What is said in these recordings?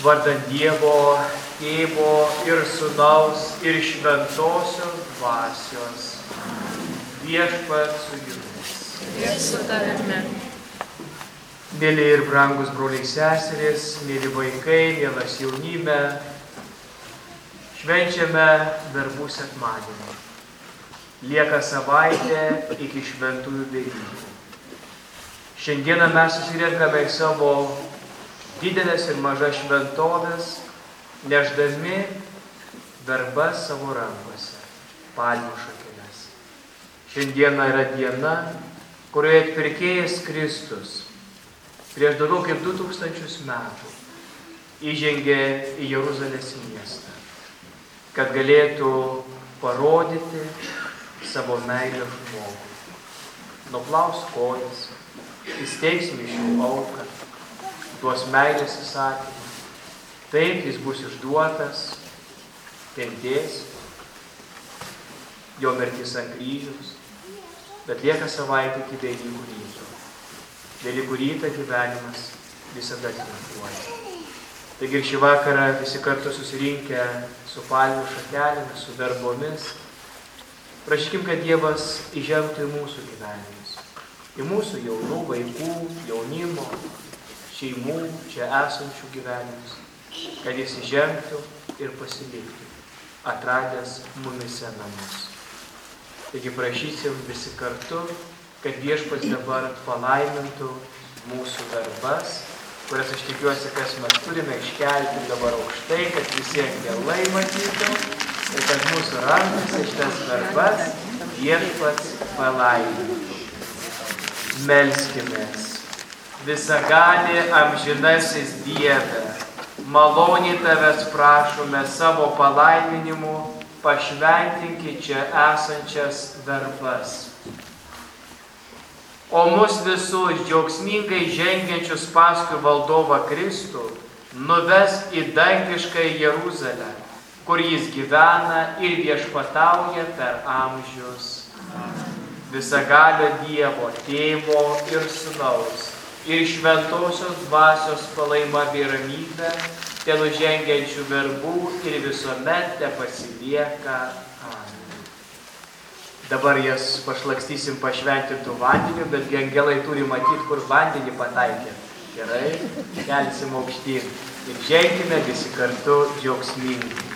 Vardan Dievo, Tėvo ir Sūnaus ir Šventosios Dvasios. Viešpats su jumis. Ir su tavimi. Mėly ir brangus broliai seserys, mėly vaikai, mielas jaunime, švenčiame verbų sekmadienį. Lieka savaitė iki šventųjų Velykų. Šiandieną mes susirenkame į savo didelės ir mažas šventovės, nešdami verbas savo rankose, palmių šakeles. Šiandiena yra diena, kurioje atpirkėjas Kristus prieš daugiau kaip 2000 metų įžengė į Jeruzalės miestą, kad galėtų parodyti savo meilę žmogui. Nuplaus kojas, įsteigs mišių auką, duos meilės įsakymą. Taip jis bus išduotas, kentės, jo mirtis ant kryžiaus, bet lieka savaitė iki Velykų ryto. Velykų rytą gyvenimas visada triumfuoja. Taigi ir šį vakarą visi kartu susirinkę su palmių šakelėmis, su verbomis, prašykim, kad Dievas įžengtų į mūsų gyvenimus, į mūsų jaunų vaikų, jaunimo, šeimų, čia esančių gyvenimus, kad jis įžengtų ir pasiliktų, atradęs mumise namus. Taigi prašysim visi kartu, kad Viešpats dabar palaimintų mūsų verbas, kurias aš tikiuosi, kas mes turime iškelti dabar aukštai, kad visi angelai matytų ir kad mūsų rankose šitas verbas Viešpats palaimintų. Melskimės. Visagali amžinasis Dieve, maloniai tavęs prašome savo palaiminimu, pašventinki čia esančias verbas. O mus visus džiaugsmingai žengiančius paskui valdovą Kristų nuvesk į dangišką Jeruzalę, kur jis gyvena ir viešpatauja per amžius. Visagalio Dievo, Tėvo ir Sūnaus ir Šventosios Dvasios palaima bei ramybė, tenužengiančių verbų ir visuomet tepasilieka. Dabar jas pašlakstysim pašventintų vandeniu, bet angelai turi matyti, kur vandenį pataikė. Gerai, kelsim aukštyn ir ženkime visi kartu džiaugsmingai.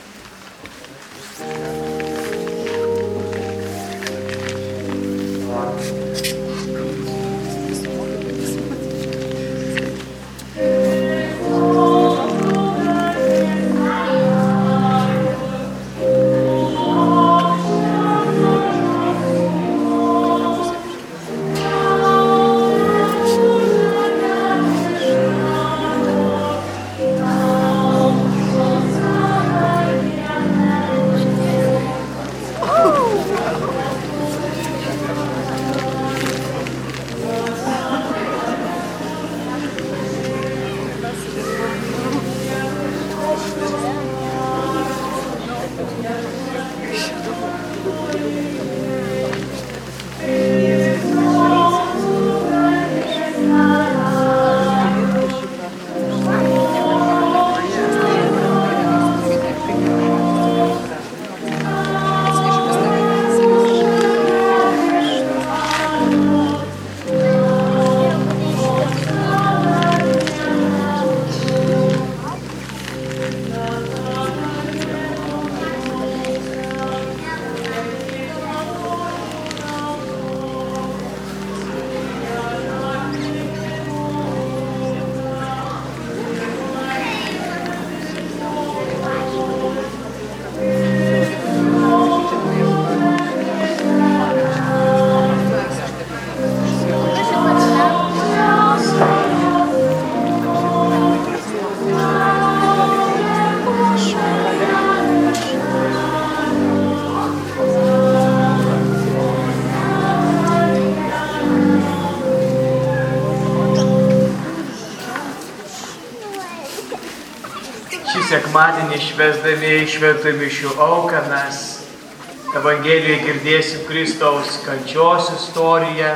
Sekmadienį švęsdami šventų mišių auką mes Evangelijoje girdėsim Kristaus kančios istoriją.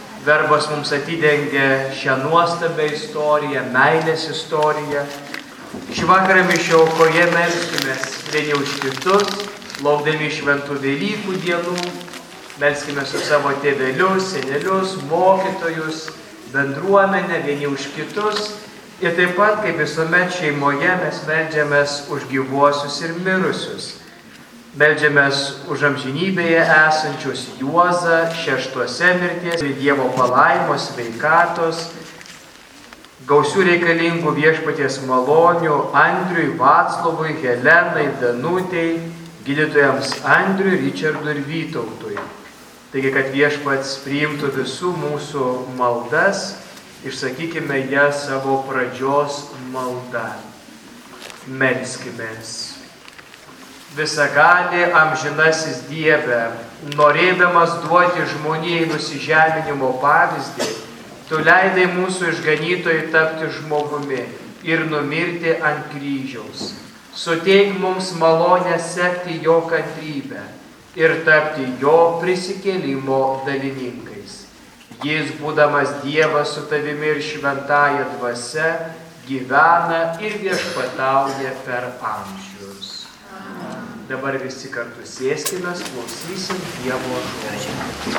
Verbos mums atidengia šią nuostabią istoriją, meilės istoriją. Šį vakarą mišių aukoje melskimės vieni už kitus, laukdami šventų Velykų dienų, melskimės už savo tėvelius, senelius, mokytojus, bendruomenę vieni už kitus. Ir taip pat, kaip visuomet šeimoje, mes meldžiamės už gyvuosius ir mirusius. Meldžiamės už amžinybėje esančius Juozą, šeštuose mirties, Dievo palaimos, sveikatos, gausių reikalingų viešpaties malonių Andriui, Vaclovui, Helenai, Danutei, gydytojams Andriui, Ričardui ir Vytautui. Taigi, kad viešpats priimtų visų mūsų maldas, išsakykime ją savo pradžios maldą. Melskimės. Visagali amžinasis Dieve, norėdamas duoti žmonijai nusižeminimo pavyzdį, Tu leidai mūsų išganytojui tapti žmogumi ir numirti ant kryžiaus. Suteik mums malonę sekti jo kantrybę ir tapti jo prisikėlimo dalininkais. Jis, būdamas Dievas su tavimi ir šventąja dvasia, gyvena ir viešpatauja per amžius. Dabar visi kartu sėskime, klausysim Dievo žodžio.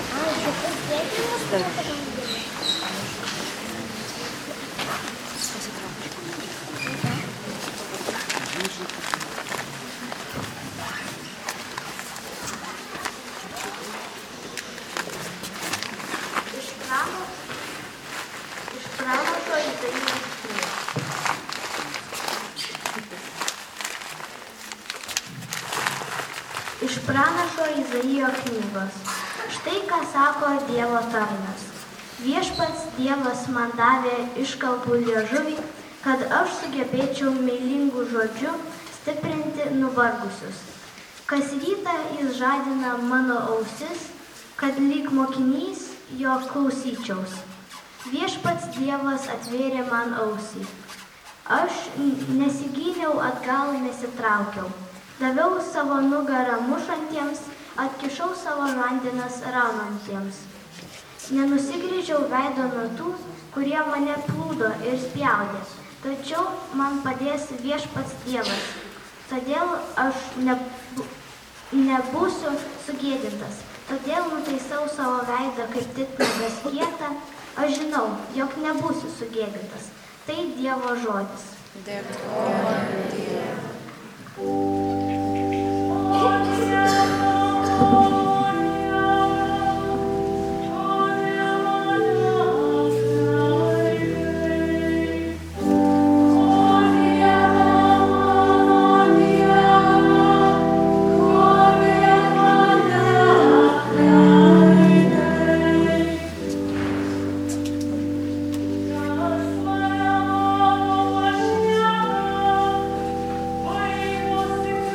Iš pranašo Izaijo knygos. Štai ką sako Dievo tarnas. Viešpats Dievas man davė iškalbų liežuvį, kad aš sugebėčiau meilingų žodžių stiprinti nuvargusius. Kas rytą jis žadina mano ausis, kad lyg mokinys jo klausyčiaus. Viešpats Dievas atvėrė man ausį. Aš nesigyniau atgal, nesitraukiau. Daviau savo nugarą mušantiems, atkišau savo žandinas raunantiems. Nenusigrįžiau veido nuo tų, kurie mane plūdo ir spjaudė, tačiau man padės Viešpats Dievas. Todėl aš nebūsiu sugėdintas. Todėl nutaisau savo veidą kaip titnagas kietą. Aš žinau, jog nebūsiu sugėdintas. Tai Dievo žodis. Dėkoju Dievui. Oi, você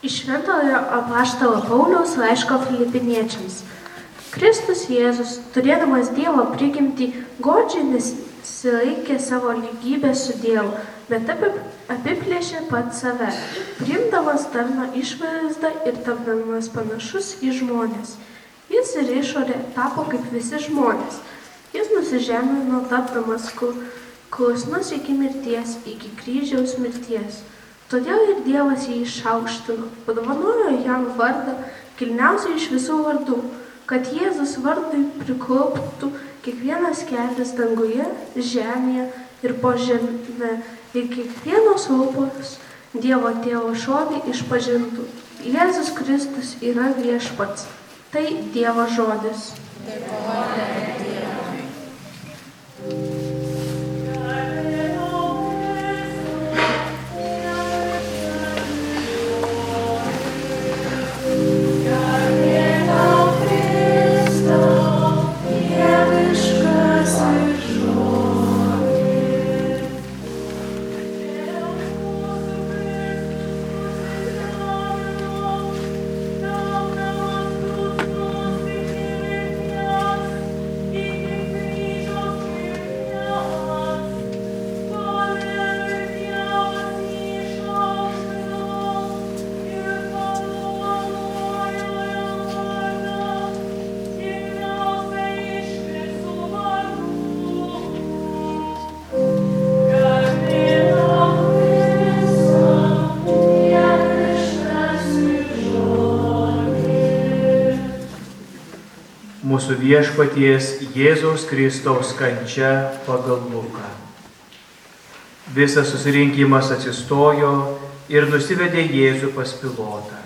Iš Šventojo apaštalo Pauliaus laiško Filipiniečiams. Kristus Jėzus, turėdamas Dievo prigimtį, godžiai nesilaikė savo lygybės su Dievu, bet apiplėšė pats save, priimdamas tarno išvaizdą ir tapdamas panašus į žmones. Jis ir išorė tapo kaip visi žmonės. Jis nusižemino, tapdamas klusnus iki mirties, iki kryžiaus mirties. Todėl ir Dievas jį išaukštino, padovanojo jam vardą, kilniausią iš visų vardų, kad Jėzus vardui priklauptų kiekvienas kelias danguje, žemėje ir po žemę, ir kiekvienos lūpos Dievo Tėvo žodį išpažintų. Jėzus Kristus yra viešpats. Tai Dievo žodis. Mūsų viešpaties Jėzaus Kristaus kančia pagal Luką. Visas susirinkimas atsistojo ir nusivedė Jėzų pas Pilotą.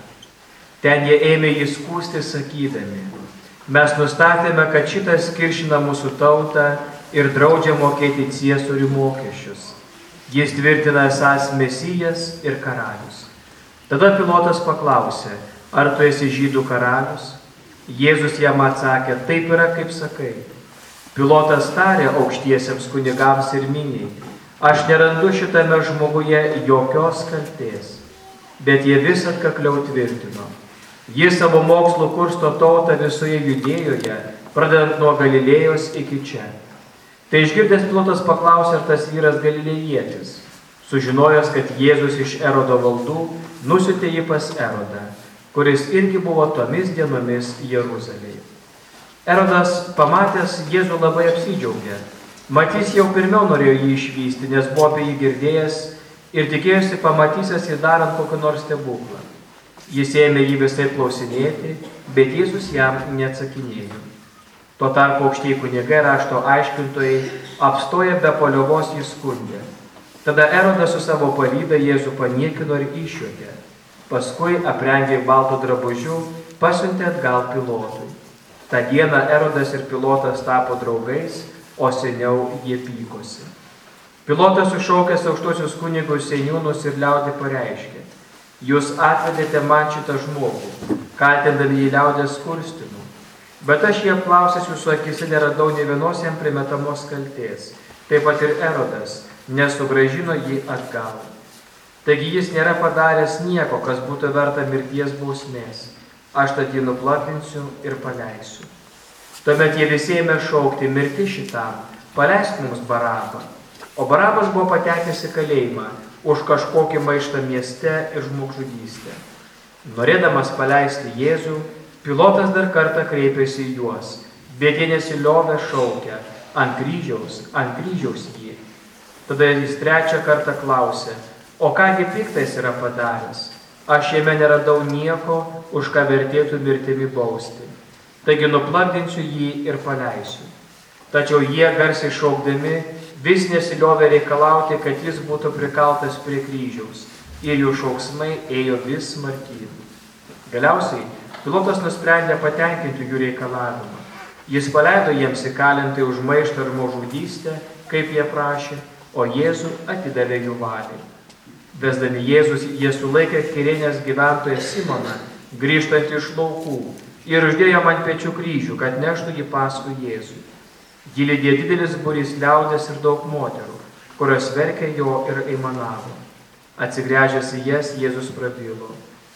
Ten jie ėmė jį skųsti sakydami: mes nustatėme, kad šitas kiršina mūsų tautą ir draudžia mokėti ciesorių mokesčius. Jis tvirtina esąs Mesijas ir karalius. Tada Pilotas paklausė: ar tu esi žydų karalius? Jėzus jam atsakė: taip yra, kaip sakai. Pilotas tarė aukštiesiems kunigams ir miniai: aš nerandu šitame žmoguje jokios kaltės. Bet jie vis atkakliau tvirtino: jis savo mokslu kursto tautą visoje Judėjoje, pradedant nuo Galilėjos iki čia. Tai išgirdęs Pilotas paklausė, ar tas vyras galilėjietis. Sužinojęs, kad Jėzus iš Erodo valdų, nusiuntė jį pas Erodą, kuris irgi buvo tomis dienomis Jeruzalėje. Erodas, pamatęs Jėzų, labai apsidžiaugė. Matys jau pirmiau norėjo jį išvysti, nes buvo apie jį girdėjęs ir tikėjosi pamatysęs jį darant kokį nors stebuklą. Jis ėmė jį visai klausinėti, bet Jėzus jam neatsakinėjo. Tuo tarpu aukštieji kunigai rašto aiškintojai apstoję be paliovos jį skundė. Tada Erodas su savo pavydą Jėzų paniekino ir išjuokė. Paskui, aprengė baltų drabužių, pasiuntė atgal Pilotui. Ta diena Erodas ir Pilotas tapo draugais, o seniau jie pykosi. Pilotas sušaukęs aukštuosius kunigus, seniūnus ir liaudį pareiškė: jūs atvedėte man šitą žmogų, kaltindami jį liaudės kurstinu. Bet aš jį apklausęs jūsų akise neradau nė vienos jam primetamos kaltės. Taip pat ir Erodas nesugrąžino jį atgal. Taigi jis nėra padaręs nieko, kas būtų verta mirties bausmės. Aš tad jį nuplapinsiu ir paleisiu. Tuomet jie visi ėmė šaukti: mirti šitam, paleisk mums Barabą. O Barabas buvo patekęs į kalėjimą už kažkokį maištą mieste ir žmogžudystę. Norėdamas paleisti Jėzų, Pilotas dar kartą kreipėsi į juos, bet jie nesiliovė šaukę: ant kryžiaus jį. Tada jis trečią kartą klausė: o kągi piktais yra padaręs? Aš jame neradau nieko, už ką vertėtų mirtimi bausti. Taigi nuplakdinsiu jį ir paleisiu. Tačiau jie garsiai šaukdami vis nesiliovė reikalauti, kad jis būtų prikaltas prie kryžiaus, ir jų šauksmai ėjo vis smarkyn. Galiausiai Pilotas nusprendė patenkinti jų reikalavimą. Jis paleido jiems įkalinti už maištą ir žmogžudystę, kaip jie prašė, o Jėzų atidavė jų valiai. Vesdami Jėzus, jie sulaikė Kirėnės gyventoją Simoną, grįžtantį iš laukų, ir uždėjo ant pečių kryžių, kad neštų jį paskui Jėzų. Jį lydėjo didelis būrys liaudės ir daug moterų, kurios verkė jo ir aimanavo. Atsigręžęs į jas, Jėzus prabilo: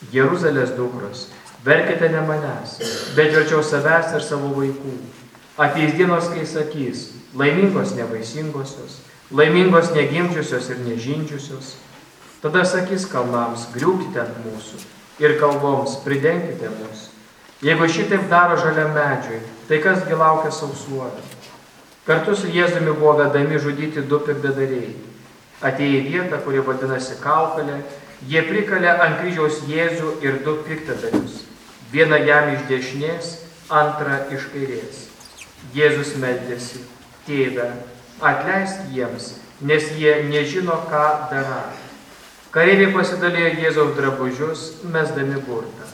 Jeruzalės dukros, verkite ne manęs, bet verčiau savęs ir savo vaikų. Ateis dienos, kai sakys, laimingos nevaisingosios, laimingos negimdžiusios ir nežindžiusios. Tada sakys kalnams, griūkite ant mūsų, ir kalvoms, pridenkite mus. Jeigu šitaip daro žaliam medžiui, tai kasgi laukia sausuolio? Kartu su Jėzumi buvo vedami žudyti du piktadariai. Atėję į vietą, kuri vadinasi Kaukalė, jie prikalė ant kryžiaus Jėzų ir du piktadarius. Vieną jam iš dešinės, antrą iš kairės. Jėzus meldėsi, Tėve, atleisk jiems, nes jie nežino, ką daro. Kareiviai pasidalėjo Jėzaus drabužius, mesdami burtą.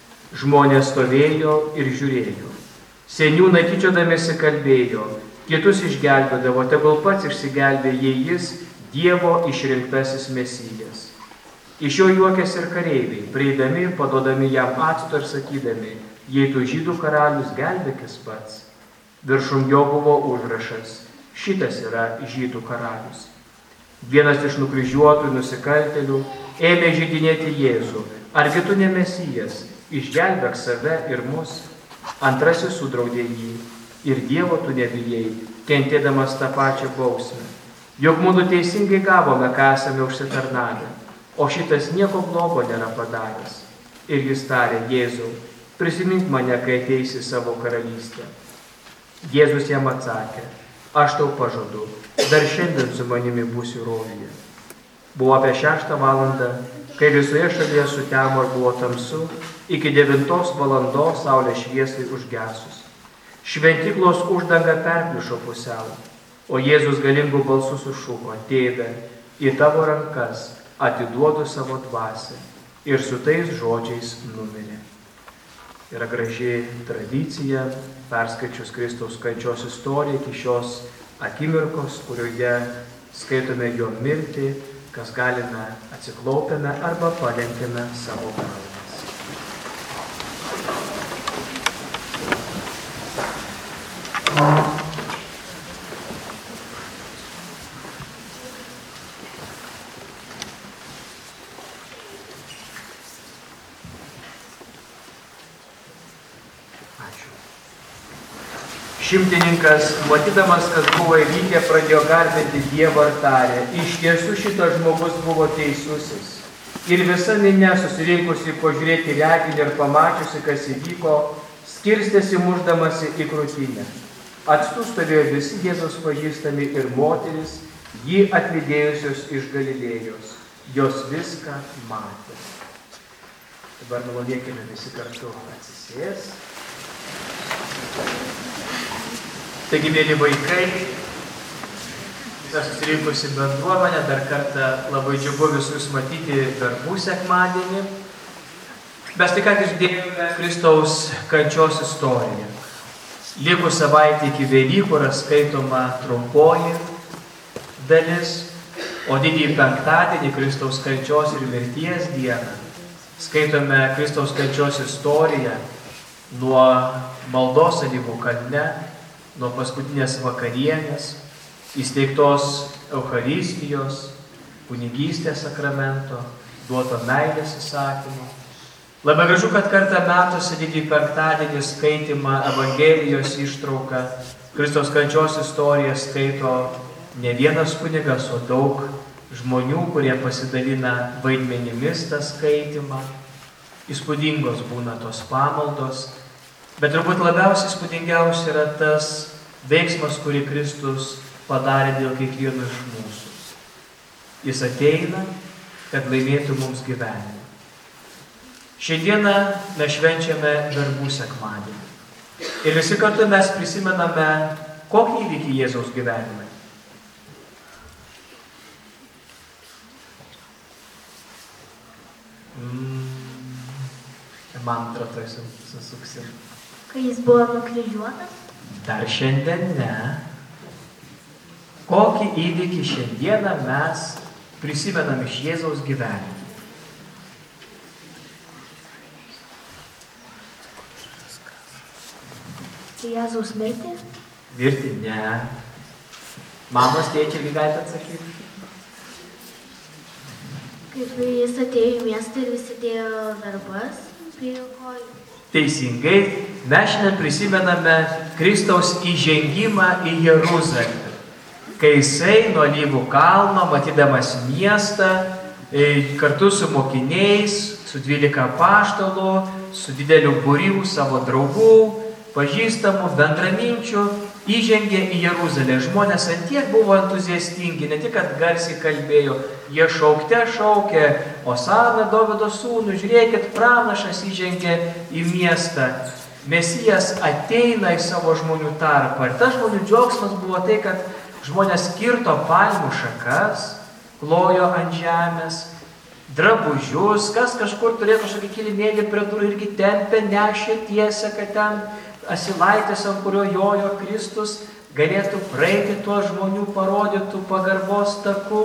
Žmonės stovėjo ir žiūrėjo. Seniūnai tyčiodamiesi kalbėjo, kitus išgelbėdavo, tegul pats išsigelbė, jei jis Dievo išrinktasis Mesijas. Iš jo juokėsi ir kareiviai, prieidami ir paduodami jam acto ir sakydami, jei tu žydų karalius, gelbėkis pats. Viršum jo buvo užrašas, šitas yra žydų karalius. Vienas iš nukryžiuotų nusikaltėlių ėmė žydinėti Jėzų, argi tu ne Mesijas, išgelbėk save ir mus. Antrasis sudraudė jį, ir Dievo tu nebijai, kentėdamas tą pačią bausmę. Juk mūsų teisingai gavome, ką esame užsitarnavę, o šitas nieko blogo nėra padaręs. Ir jis tarė, Jėzau, prisimink mane, kai ateisi į savo karalystę. Jėzus jam atsakė, aš tau pažadu, dar šiandien su manimi būsi rojuje. Buvo apie 6 valandą, kai visoje šalyje sutemo ir buvo tamsu, iki 9 valandos saulė šviesai užgesus. Šventyklos uždanga perpliušo pusiau, o Jėzus galingų balsų sušuko, Tėve, į tavo rankas atiduodu savo dvasią, ir su tais žodžiais numirė. Yra graži tradicija, perskaičius Kristaus kančios istoriją iki šios akimirkos, kurioje skaitome jo mirtį, kas galime atsiklaupėme arba palenkėme savo galvas. Šimtininkas, matydamas, kas buvo įvykę, pradėjo garbinti Dievą ir tarė, iš tiesų šitas žmogus buvo teisusis. Ir visa minia susirinkusi pažiūrėti reginį ir pamačiusi, kas įvyko, skirstėsi muždamasi į krūtinę. Atstu stovėjo visi Jėzaus pažįstami ir moteris, jį atlydėjusios iš Galilėjos. Jos viską matė. Dabar nuvalėkime visi kartu atsisės. Taigi, mėly vaikai, visą susirinkusi bendruomenę, dar kartą labai džiugu visus matyti verbų sekmadienį. Mes tik ką girdėjome Kristaus kančios istoriją. Likus savaitę iki Velykų yra skaitoma trumpoji dalis, o didįjį penktadienį Kristaus kančios ir mirties dieną skaitome Kristaus kančios istoriją nuo maldos Alyvų kalne, nuo paskutinės vakarienės, įsteigtos Eucharistijos, kunigystės sakramento, duoto meilės įsakymo. Labai gražu, kad kartą metuose didįjį penktadienį skaitimą Evangelijos ištrauką, Kristaus kančios istoriją skaito ne vienas kunigas, o daug žmonių, kurie pasidalina vaidmenimis tą skaitimą. Įspūdingos būna tos pamaldos. Bet turbūt labiausiai įspūdingiausia yra tas veiksmas, kurį Kristus padarė dėl kiekvieno iš mūsų. Jis ateina, kad laimėtų mums gyvenimą. Šiandieną mes švenčiame verbų sekmadienį. Ir visi kartu mes prisimename, kokį įvykį Jėzaus gyvenime. Mantra tai susuksim. Kai jis buvo nukryžiuotas? Dar šiandien ne. Kokį įvykį šiandieną mes prisimenam iš Jėzaus gyvenimo? Jėzaus mirtį? Mirtį ne. Mamos, tėčiai, galite atsakyti? Kaip jis atėjo į miestą ir visi dėjo verbas prie jo kojų. Teisingai, mes šiandien prisimename Kristaus įžengimą į Jeruzalę. Kai jisai nuo Alyvų kalno, matydamas miestą, kartu su mokiniais, su 12 apaštalų, su dideliu būriu savo draugų, pažįstamų, bendraminčių, įžengė į Jeruzalę. Žmonės antiek buvo entuziastingi, ne tik, kad garsiai kalbėjo, jie šaukė, Osana Dovydo sūnų, žiūrėkit, pranašas įžengė į miestą. Mesijas ateina į savo žmonių tarpą. Ir tas žmonių džiaugsmas buvo tai, kad žmonės kirto palmių šakas, klojo ant žemės, drabužius, kas kažkur turėjo kažkokį kilimėlį prie durų irgi tempė, nešė tiesę, kad ten asilaitės, ant kurio jojo Kristus, galėtų praeiti tuo žmonių parodytų pagarbos taku.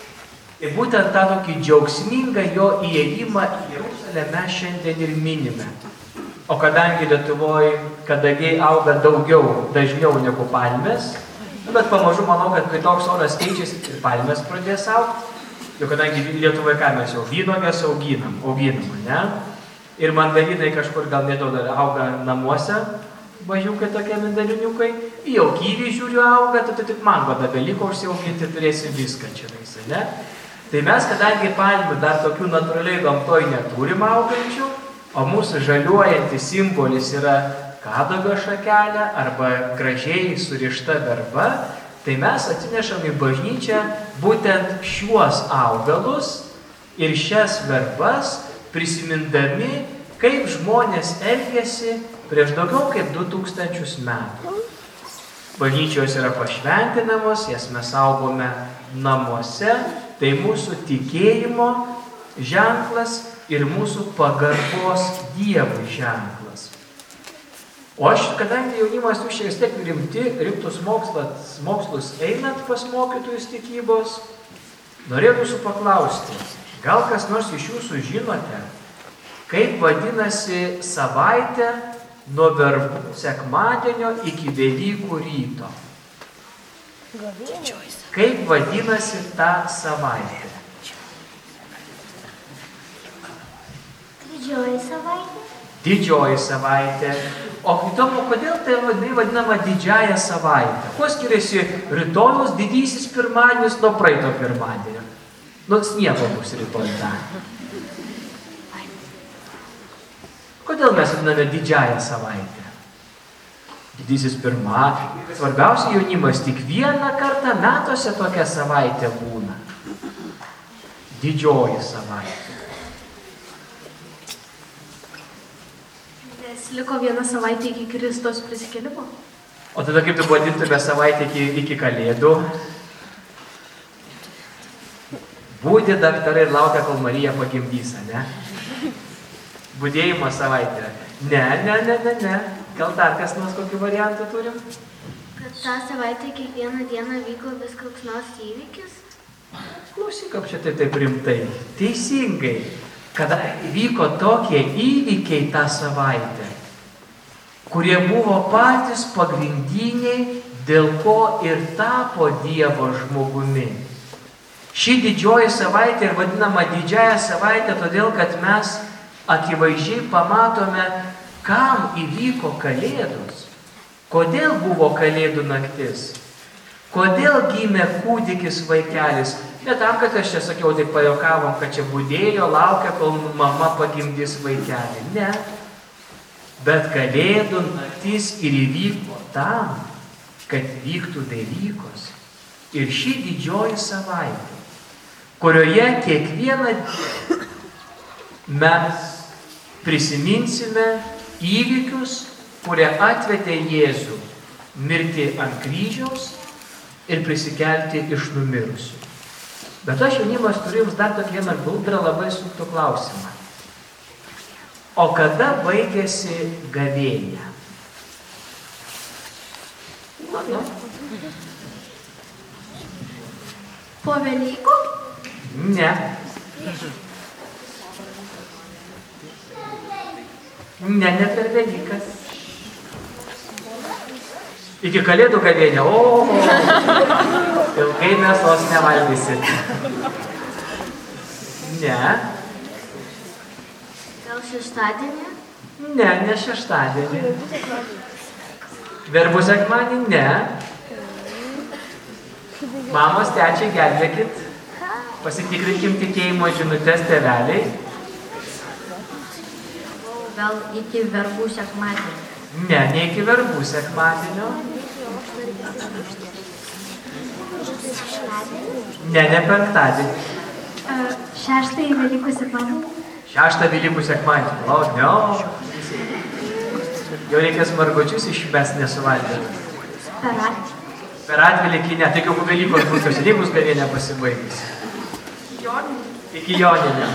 Ir būtent tą tokį džiaugsmingą jo įėjimą į Jeruzalę mes šiandien ir minime. O kadangi Lietuvoje kadagiai auga dažniau negu palmės, bet pamažu manau, kad kai toks oras keičiasi, ir palmės pradės augti. Jau kadangi Lietuvoje ką mes jau vynogės auginam, ne? Ir mandarinai kažkur gal nedaug dar auga namuose, važiukai tokie mandariniukai, jau kyvį žiūriu auga, tai tik mango dar beliko užsiauginti, turėsi viską čia, ne? Tai mes, kadangi palmių dar tokių natūraliai gamtoj neturim augančių, o mūsų žaliuojantis simbolis yra kadagio šakelė arba gražiai surišta verba, tai mes atsinešam į bažnyčią būtent šiuos augalus ir šias verbas, prisimindami, kaip žmonės elgėsi prieš daugiau kaip 2000 metų. Bažnyčios yra pašventinamos, jas mes saugome namuose, tai mūsų tikėjimo ženklas ir mūsų pagarbos Dievui ženklas. O aš, kadangi jaunimas jūs šiek tiek rimtus mokslus einat pas mokytojus tikybos, norėjau jūsų paklausti, gal kas nors iš jūsų žinote, kaip vadinasi savaitė nuo verbų sekmadienio iki Velykų ryto? Kaip vadinasi ta savaitė? Didžioji savaitė. Didžioji savaitė. O įdomu, kodėl tai vadinama didžiąją savaitę? Kuo skiriasi rytojus didysis pirmadienis nuo praeito pirmadienio? Sniego bus rytoj dar. Kodėl mes vadiname didžiąją savaitę? Didysis pirmadienis. Svarbiausia, jaunimas tik vieną kartą metuose tokia savaitė būna. Didžioji savaitė. Liko viena savaitė iki Kristaus prisikėlimo. O tada kaip tu vadintume savaitę iki Kalėdų? Būdė daktarai ir laukia, kol Marija pagimdys, ne? Būdėjimo savaitė. Ne. Gal dar kas nors kokį variantą turim? Kad tą savaitę kiekvieną dieną vyko vis koks nors įvykis? Klausyk, kaip čia taip rimtai. Teisingai. Kada vyko tokie įvykiai tą savaitę, kurie buvo patys pagrindiniai, dėl ko ir tapo Dievo žmogumi. Ši didžioji savaitė ir vadinama didžiąją savaitę, todėl kad mes akivaizdžiai pamatome, kam įvyko Kalėdos. Kodėl buvo Kalėdų naktis? Kodėl gimė kūdikis vaikelis? Ne tam, kad aš čia sakiau, tik pajuokavom, kad čia budėjo, laukia, kol mama pagimdys vaikelį. Ne. Bet Kalėdų naktis ir įvyko tam, kad vyktų Velykos. Ir ši didžioji savaitė, kurioje kiekvieną mes prisiminsime įvykius, kurie atvedė Jėzų mirti ant kryžiaus ir prisikelti iš numirusių. Bet aš, jaunimas, turiu jums dar tokį vieną guldrą labai sunktų klausimą. O kada baigėsi gavėnia? Po Velykų? Ne. Ne per Velykas. Iki Kalėdų gavėnia. Ilgai mes tos nevalgysit. Ne. Gal šeštadienį? Ne, ne šeštadienį. Verbų sekmadienį? Ne. Mamos, tečiai, gelbėkit. Pasitikrinkim tikėjimo žinutės tėveliai. Gal iki verbų sekmadienio? Ne, ne iki verbų sekmadienio. Ne, ne penktadienį. Šeštąjį Velykų sekmadienį. Šeštą Velykų sekmadienį. Ne. Jau reikės margučius išmest nesuvalgyti. Per Atvelykį ne, tik jau po Velykos bus Velykos gavėnė pasibaigis. Iki Joninio.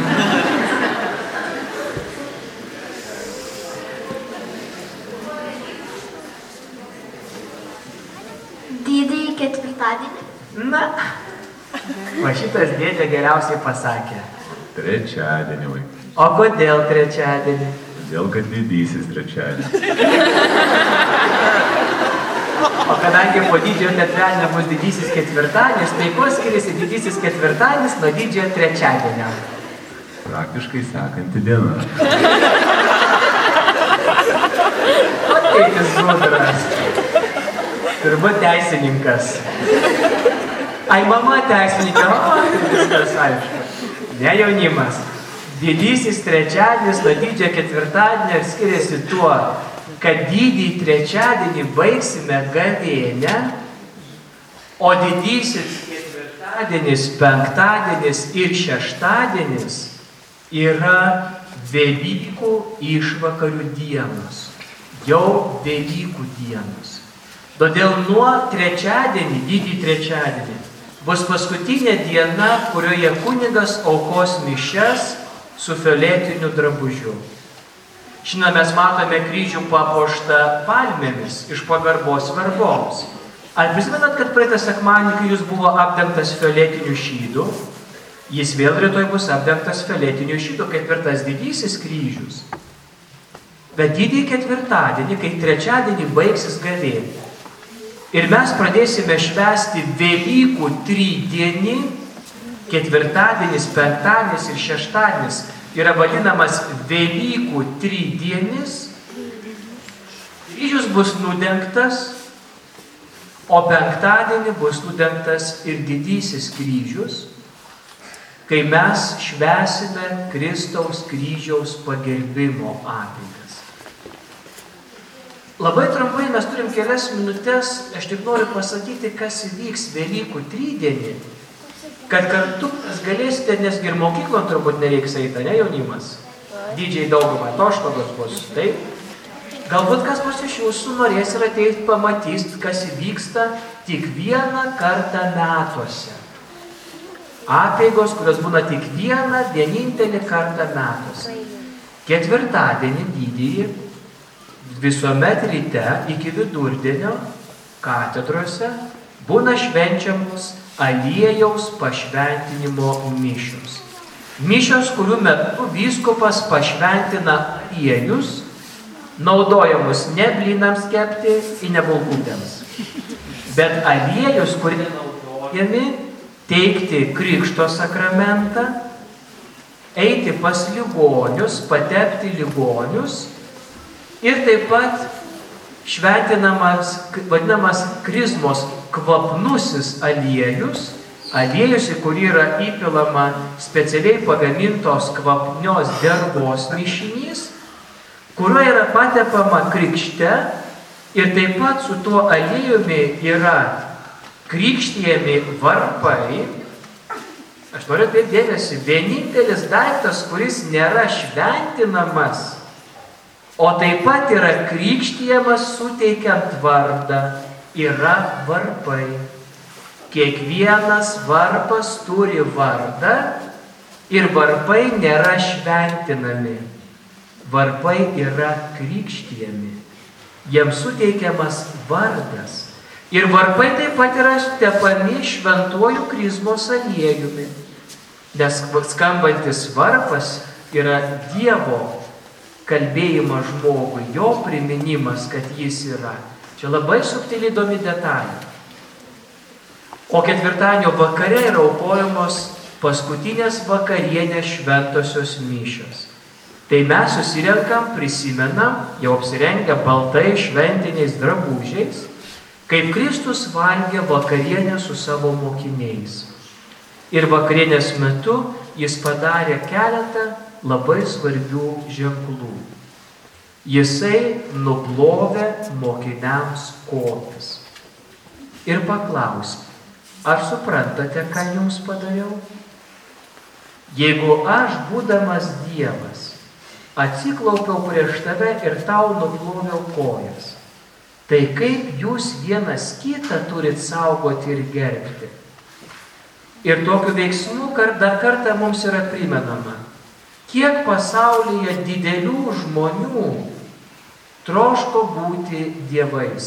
Didįjį ketvirtadienį? Na, va šitas dėdė geriausiai pasakė. Trečiadienį, vaikai. O kodėl trečiadienį? Todėl, kad didysis trečiadienis. O kadangi po didžiojo trečiadienio bus didysis ketvirtadienis, tai kuo skiriasi didysis ketvirtadienis nuo didžiojo trečiadienio? Praktiškai sekanti diena. O tėtis gudras. Turbūt teisininkas. Ai, mama teisininkė, o, viskas aišku. Ne jaunimas. Didysis trečiadienis nuo didžiojo ketvirtadienio skiriasi tuo, kad didįjį trečiadienį baigsime gavėnę, o didysis ketvirtadienis, penktadienis ir šeštadienis yra Velykų išvakarių dienos. Jau Velykų dienos. Todėl nuo trečiadienį, didįjį trečiadienį, bus paskutinė diena, kurioje kunigas aukos mišias su fioletiniu drabužiu. Šiandien mes matome kryžių papuoštą palmėmis iš pagarbos vergoms. Ar prisimenat, kad praeitą sekmadienį kryžius buvo apdengtas fioletiniu šydu? Jis vėl rytoj bus apdengtas fioletiniu šydu, kaip ir tas didysis kryžius. Bet didįjį ketvirtadienį, kai trečiadienį baigsis gavėnė, ir mes pradėsime švęsti Velykų tridienį, ketvirtadienis, penktadienis ir šeštadienis yra vadinamas Velykų tridienis, kryžius bus nudengtas, o penktadienį bus nudengtas ir didysis kryžius, kai mes švęsime Kristaus kryžiaus pagerbimo apeigas. Labai trumpai mes turim kelias minutės, aš tik noriu pasakyti, kas įvyks Velykų tridienį, kad kartu galėsite, nes ir mokyklon turbūt nereiks eiti, ne jaunimas? Didžiai daugumą atostogos bus, taip? Galbūt kas nors iš jūsų norės ir ateiti pamatys, kas įvyksta tik vieną kartą metuose. Apeigos, kurios būna tik vienintelį kartą metuose. Ketvirtadienį didįjį visuomet ryte iki vidurdienio katedrose būna švenčiamos aliejaus pašventinimo mišios. Mišios, kurių metu vyskupas pašventina aliejus, naudojamus ne blynams kepti ir ne bulkutėms, bet aliejus, kurie naudojami teikti krikšto sakramentą, eiti pas ligonius, patepti ligonius, ir taip pat šventinamas, vadinamas krizmos kvapnusis aliejus, aliejus, į kurį yra įpilama specialiai pagamintos kvapnios dervos mišinys, kuriuo yra patepama krikšte ir taip pat su tuo aliejumi yra krikštijami varpai. Aš noriu atkreipti dėmesį, vienintelis daiktas, kuris nėra šventinamas, o taip pat yra krikštijamas suteikiant vardą, yra varpai. Kiekvienas varpas turi vardą ir varpai nėra šventinami. Varpai yra krikštijami. Jiems suteikiamas vardas. Ir varpai taip pat yra tepami šventuoju krizmos aliejumi. Nes skambantis varpas yra Dievo kalbėjimas žmogui, jo priminimas, kad jis yra. Čia labai subtili įdomi detalė. O ketvirtadienio vakare yra aukojamos paskutinės vakarienės šventosios mišios. Tai mes susirenkam, prisimenam, jau apsirengę baltai šventiniais drabužiais, kaip Kristus valgė vakarienę su savo mokiniais. Ir vakarienės metu jis padarė keletą labai svarbių ženklų. Jisai nuplovė mokiniams kojas ir paklausė, ar suprantate, ką jums padariau? Jeigu aš, būdamas Dievas, atsiklaupiau prieš tave ir tau nuploviau kojas, tai kaip jūs vienas kitą turit saugoti ir gerbti? Ir tokiu veiksmu dar kartą mums yra primenama, kiek pasaulyje didelių žmonių troško būti dievais.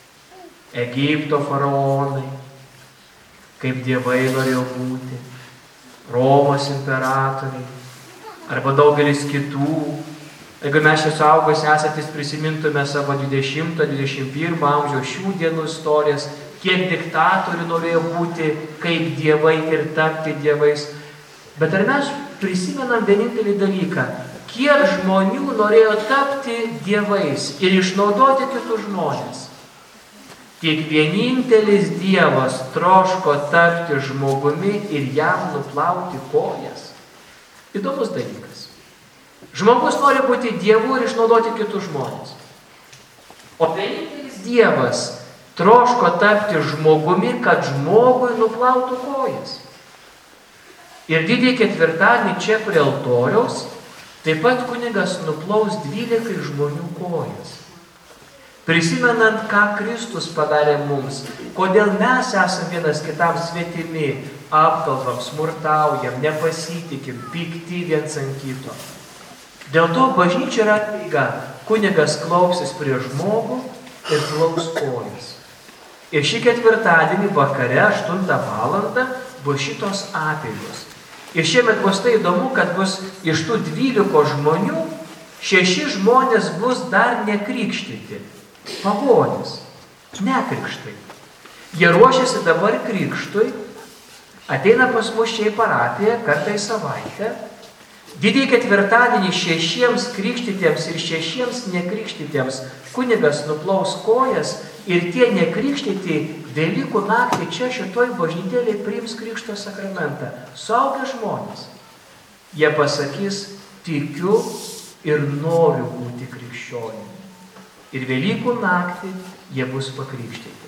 Egipto faraonai, kaip dievai norėjo būti, Romos imperatoriai, arba daugelis kitų. Jeigu mes čia suaugęs esatys prisimintume savo 20-21 amžiaus šių dienų istorijas, kiek diktatorių norėjo būti kaip dievai ir tapti dievais. Bet ar mes prisimenam vienintelį dalyką, kiek žmonių norėjo tapti dievais ir išnaudoti kitus žmonės? Tik vienintelis Dievas troško tapti žmogumi ir jam nuplauti kojas. Įdomus dalykas. Žmogus nori būti dievu ir išnaudoti kitus žmonės. O vienintelis Dievas troško tapti žmogumi, kad žmogui nuplautų kojas. Ir didįjį ketvirtadienį čia prie altoriaus taip pat kunigas nuplaus 12 žmonių kojas. Prisimenant, ką Kristus padarė mums, kodėl mes esame vienas kitam svetimi, apkalbam, smurtaujam, nepasitikim, pikti viens ant kito. Dėl to bažnyčia yra knyga, kunigas klaupsis prie žmogų ir plaus kojas. Ir šį ketvirtadienį vakare 8 valandą bus šitos apeigos. Ir šiemet bus tai įdomu, kad bus iš tų 12 žmonių 6 žmonės bus dar nekrikštyti. Pagonis, nekrikštai. Jie ruošiasi dabar krikštui, ateina pas mus čia į parapiją kartą į savaitę. Didįjį ketvirtadienį 6 krikštytiems ir 6 nekrikštytiems kunigas nuplaus kojas ir tie nekrikštyti Velykų naktį čia šitoj bažnytėlėje priims krikšto sakramentą. Suaugę žmonės. Jie pasakys, tikiu ir noriu būti krikščioniu. Ir Velykų naktį jie bus pakrikštyti.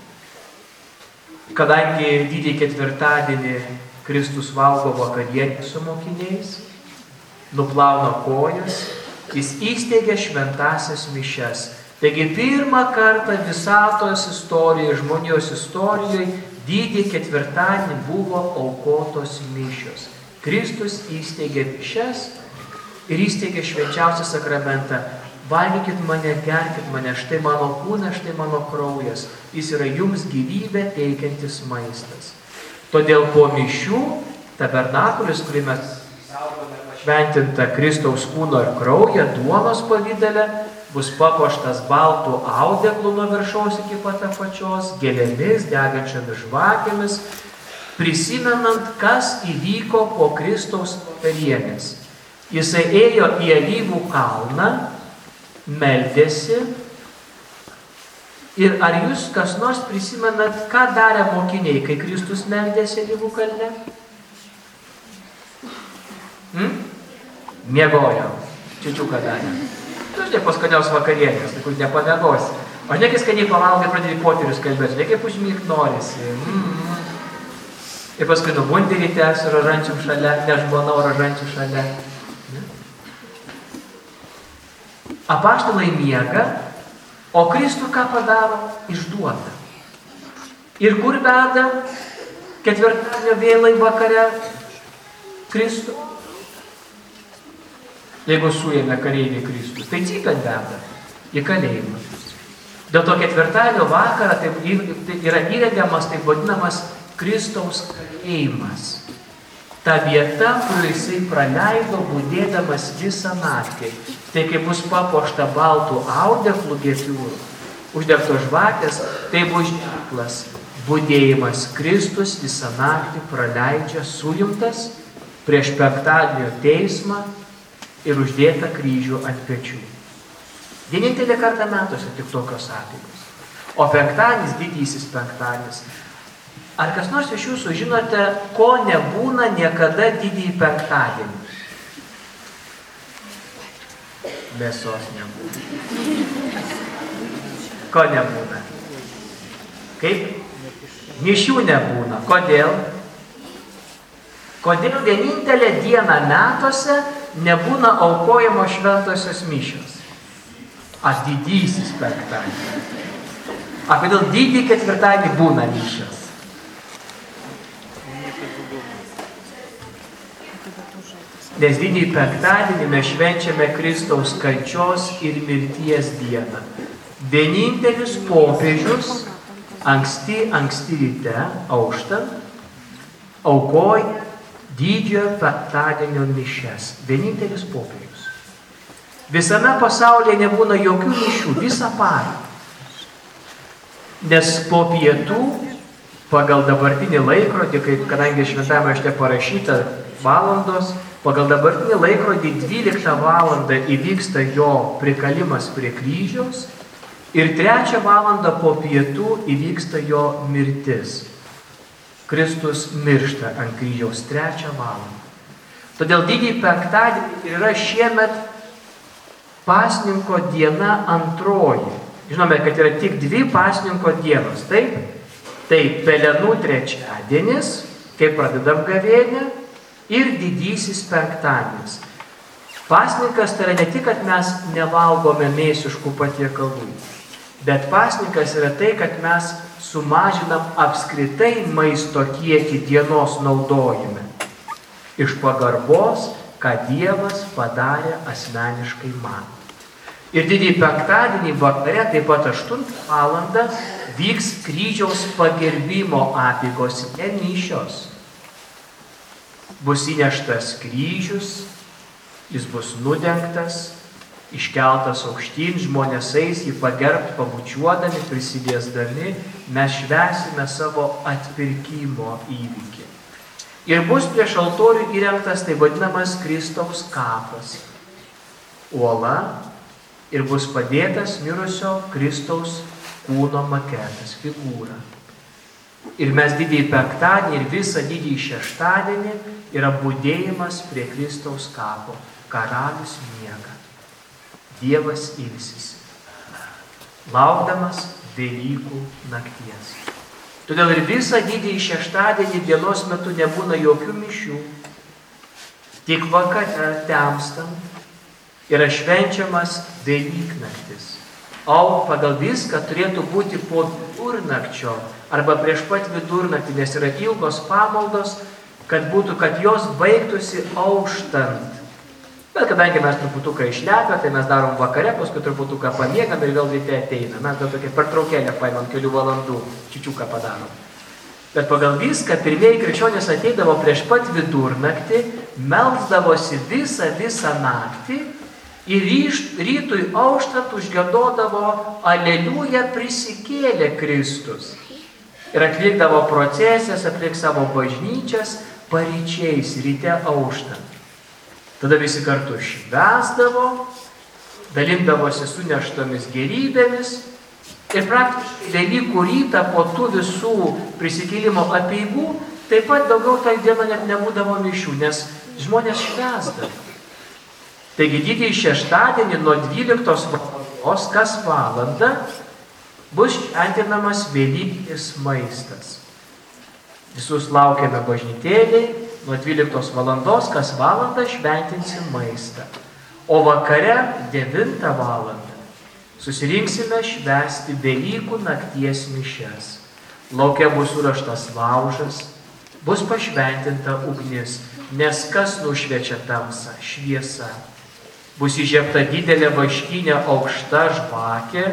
Kadangi didįjį ketvirtadienį Kristus valgo vakarienę su mokiniais, nuplauna kojas, jis įsteigia šventąsias mišias. Taigi pirmą kartą visatos istorijoje, žmonijos istorijoje, didįjį ketvirtadienį buvo aukotos mišios. Kristus įsteigė mišias ir įsteigė švenčiausią sakramentą. Valgykit mane, gerkit mane, štai mano kūnas, štai mano kraujas. Jis yra jums gyvybę teikiantis maistas. Todėl po mišių tabernakulis, kurį mes saugome pašventintą Kristaus kūno ir kraują, duonos pavydale, bus papuoštas baltų audeklų nuo viršaus iki pat apačios, gėlėmis, degančiomis žvakėmis, prisimenant, kas įvyko po Kristaus vakarienės. Jisai ėjo į Alyvų kalną, meldėsi. Ir ar jūs kas nors prisimenat, ką darė mokiniai, kai Kristus meldėsi Alyvų kalne? Miegojo. Čiučiuką darė. Žinai, paskaniaus vakarienės, kur nepamiegosi. O žinai, kai skaniai pavalgai, pradėjai poterius kalbėti, žinai, kaip užmigt norisi. Ir paskui nubundi ryte su rožančium šalia, ne žmona, o rožančiu šalia. Apaštalai miega, o Kristų ką padaro? Išduoda. Ir kur veda ketvirtadienio vėlai vakare Kristų? Jeigu suėmė kareiviai Kristus, tai cypent veda į kalėjimą. Dėl to ketvirtadienio vakarą tai yra įrengiamas taip vadinamas Kristaus kalėjimas. Ta vieta, kur jisai praleido budėdamas visą naktį. Tai kai bus papuošta baltų audeklų giesmių, uždegtos žvakės, tai bus ženklas. Budėjimas Kristus visą naktį praleidžia suimtas prieš penktadienio teismą ir uždėtą kryžių ant pečių. Vienintelį kartą metuose tik tokios apeigos. O penktadienis, didysis penktadienis. Ar kas nors iš jūsų žinote, ko nebūna niekada didįjį penktadienį? Mėsos nebūna. Ko nebūna? Kaip? Mišių nebūna. Kodėl? Kodėl vienintelę dieną metuose nebūna aukojimo šventosios mišios? Ar didysis penktadienis? Ar kodėl didįjį ketvirtadienį būna mišios? Nes didįjį penktadienį mes švenčiame Kristaus kančios ir mirties dieną. Vienintelis popiežius anksti ryte, auštant, aukoja didžiojo penktadienio mišias. Vienintelis popiežius. Visame pasaulyje nebūna jokių mišių, visą parą. Nes po pietų, pagal dabartinį laikrodį, kadangi šventame rašte parašyta valandos, pagal dabartinį laikrodį 12 valandą įvyksta jo prikalimas prie kryžiaus ir 3 valandą po pietų įvyksta jo mirtis. Kristus miršta ant kryžiaus 3 valandą. Todėl didįjį penktadienį yra šiemet pasninko diena antroji. Žinome, kad yra tik 2 pasninko dienos, taip? Tai Pelenų trečiadienis, kai pradedam gavėnią, ir didysis penktadienis. Pasninkas tai yra ne tik, kad mes nevalgome mėsiškų patiekalų, bet pasninkas yra tai, kad mes sumažinam apskritai maisto kiekį dienos naudojime. Iš pagarbos, ką Dievas padarė asmeniškai man. Ir didįjį penktadienį vakare, taip pat 8 valandą, vyks kryžiaus pagerbimo apeigos, ne mišios. Bus įneštas kryžius, jis bus nudengtas, iškeltas aukštyn, žmonės eis jį pagerbti, pabučiuodami, prisiliesdami, mes švęsime savo atpirkimo įvykį. Ir bus prieš altorių įrengtas tai vadinamas Kristaus kapas. Uola ir bus padėtas mirusio Kristaus kūno maketas, figūra. Ir mes didįjį penktadienį ir visą didįjį šeštadienį yra budėjimas prie Kristaus kapo. Karalius miega. Dievas ilsisi, laukdamas Velykų nakties. Todėl ir visą didįjį šeštadienį dienos metu nebūna jokių mišių. Tik vakare temstant yra švenčiamas Velyknaktis. O pagal viską turėtų būti po vidurnakčio arba prieš pat vidurnaktį, nes yra ilgos pamaldos, kad jos baigtųsi auštant. Bet kadangi mes truputuką išlepę, tai mes darom vakare, paskui truputuką pamiegam ir vėl ryte ateina. Mes dar tokia pertraukėlę paimam kelių valandų, čiučiuką padarom. Bet pagal viską pirmieji krikščionys ateidavo prieš pat vidurnaktį, melsdavosi visą naktį ir rytui auštant užgiedodavo Aleliuja prisikėlė Kristus. Ir atlikdavo procesijas aplink savo bažnyčias paryčiais, ryte auštant. Tada visi kartu švęsdavo, dalindavosi suneštomis gerybėmis ir praktiškai Velykų rytą po tų visų prisikėlimo apeigų taip pat daugiau tą dieną net nebūdavo mišių, nes žmonės švęsdavo. Taigi didįjį šeštadienį nuo 12 valandos kas valandą bus šventinamas Velykinis maistas. Visus laukiame bažnytėliai. Nuo 12 valandos kas valandą šventinsim maistą. O vakare 9 valandą susirinksime švęsti Velykų nakties mišias. Lauke bus suraštas laužas, bus pašventinta ugnis, nes kas nušviečia tamsą? Šviesa. Bus įžiebta didelė vaškinė aukšta žvakė,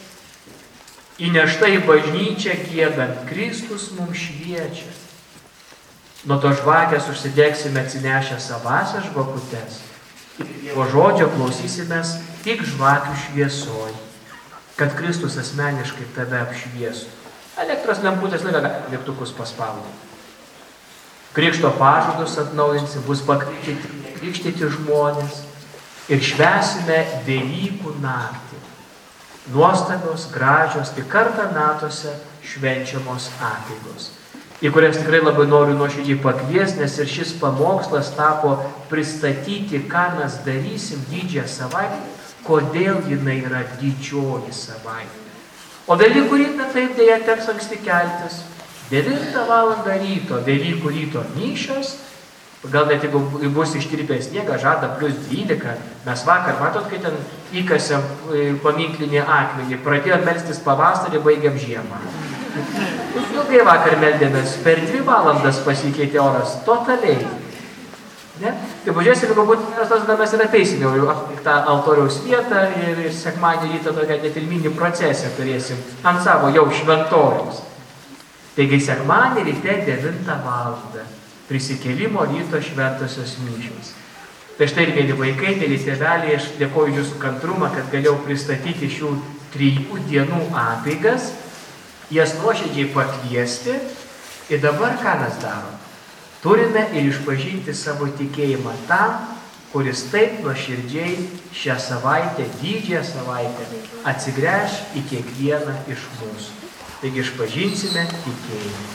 įnešta į bažnyčią giedant, Kristus mums šviečia. Nuo to žvakės užsidegsime atsinešę savąsias žvakutes. Dievo žodžio klausysimės tik žvakių šviesoj, kad Kristus asmeniškai tave apšviestų. Elektros lemputės laiką mygtukus paspaudė. Krikšto pažadus atnaujinsim, bus pakrikštyti žmonės ir švęsime Velykų naktį. Nuostabios, gražios, tik kartą metuose švenčiamos apeigos, į kurias tikrai labai noriu nuoširdžiai pakviesti, nes ir šis pamokslas tapo pristatyti, ką mes darysim didžiąją savaitę, kodėl jinai yra didžioji savaitė. O Velykų rytą taip dėja teks anksti keltis. 9 valandą ryto, Velykų ryto mišios, gal net jeigu bus ištirpęs sniegą, žada +12. Mes vakar, matot, kai ten įkasėm paminklinį akmenį, pradėjom melstis pavasarį, baigiam žiemą. Ilgai vakar meldėmės, per 2 valandas pasikeitė oras, totaliai. Ne? Tai pažiūrėsim, galbūt mes ir ateisim jau tą altoriaus vietą ir sekmadienį rytą tokią netilminį procesą turėsim ant savo jau šventoriaus. Taigi sekmadienį ryte 9 valandą prisikėlimo ryto šventosios mišios. Tai štai ir mėly vaikai, mėly tėveliai, aš dėkoju jūsų kantrumą, kad galėjau pristatyti šių 3 dienų apeigas, jas nuoširdžiai pakviesti ir dabar ką mes darom? Turime ir išpažinti savo tikėjimą tam, kuris taip nuoširdžiai šią savaitę, didžiąją savaitę, atsigręš į kiekvieną iš mūsų. Taigi išpažinsime tikėjimą.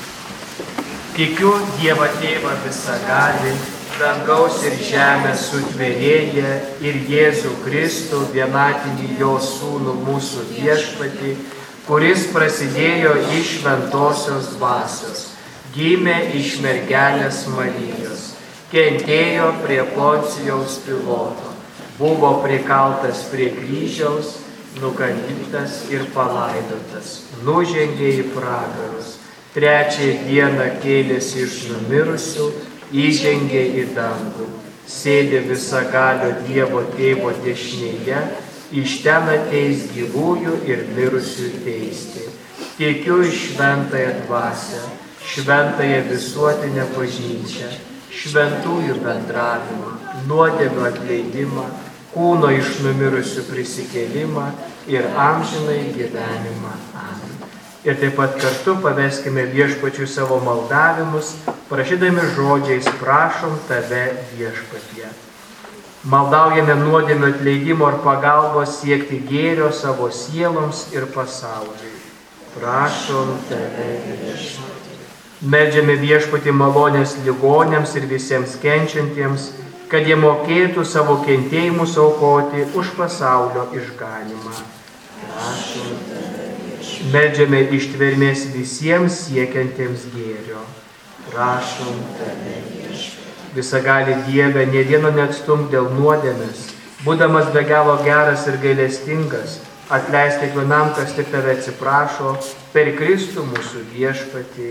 Tikiu Dievą Tėvą visagalį, dangaus ir žemės sutvėrėją ir Jėzų Kristų, vienatinį jo sūnų mūsų viešpatį, kuris prasidėjo iš šventosios dvasios, gimė iš mergelės Marijos, kentėjo prie Poncijaus Piloto, buvo prikaltas prie kryžiaus, nukandytas ir palaidotas, nužengė į pragarus, 3 dieną kėlėsi iš numirusių, įžengė į dangų, sėdė visagalio Dievo Tėvo dešinėje, iš ten ateis gyvųjų ir mirusių teisti. Tikiu į šventąją dvasią, šventąją visuotinę bažnyčią, šventųjų bendravimą, nuodėmių atleidimą, kūno iš numirusių prisikėlimą ir amžinai gyvenimą. Amen. Ir taip pat kartu paveskime Viešpačiui savo maldavimus, prašydami žodžiais prašom tave Viešpatie. Maldaujame nuodėmių atleidimo ir pagalbos siekti gėrio savo sieloms ir pasauliui. Prašom tave Viešpatie. Meldžiame Viešpatį malonės ligonėms ir visiems kenčiantiems, kad jie mokėtų savo kentėjimus aukoti už pasaulio išganymą. Prašom tave. Meldžiame ištvermės visiems siekiantiems gėrio. Prašom tave. Visagali Dieve, nė vieno neatstumk dėl nuodėmės, būdamas be galo geras ir gailestingas, atleisk kiekvienam, kas tik tave atsiprašo, per Kristų mūsų viešpatį.